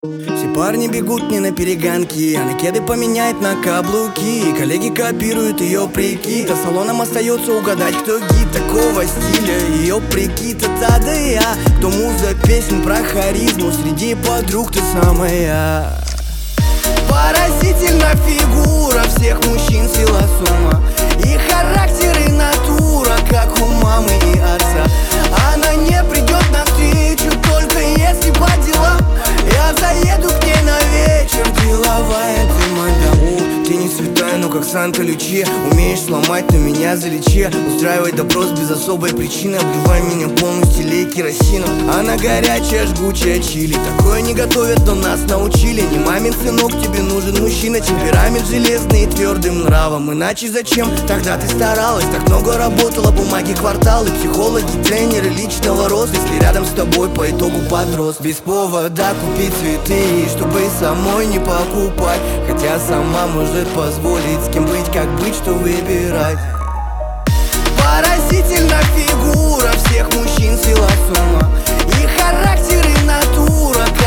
Все парни бегут не на перегонки, а на кеды поменяет на каблуки. Коллеги копируют ее прикид, а салоном остается угадать, кто гид такого стиля. Ее прикид — это да я, кто муза песен про харизму, среди подруг ты самая. Поразительна фигура всех мужчин, сила с ума, и характер, и натура, как у мамы и отца. Она не придет навстречу, только если по делам. Я заеду к ней на вечер, деловая ты моя. Ты не святая, но как Санта Лючия, умеешь сломать, но меня залечи. Устраивай допрос без особой причины, обливай меня полностью лей керосином. Она горячая, жгучая чили, такое не готовят, но нас научили. Не мамин сынок, тебе нужен мужчина, темперамент железный и твердым нравом. Иначе зачем тогда ты старалась? Так много работала, бумаги, кварталы, психологи, тренеры личного роста. Если рядом с тобой по итогу подрос, без повода купить цветы, чтобы самой не покупать, хотя сама может позволить с кем быть, как быть, что выбирать. Поразительна фигура всех мужчин, сила с ума, и характер, и натура,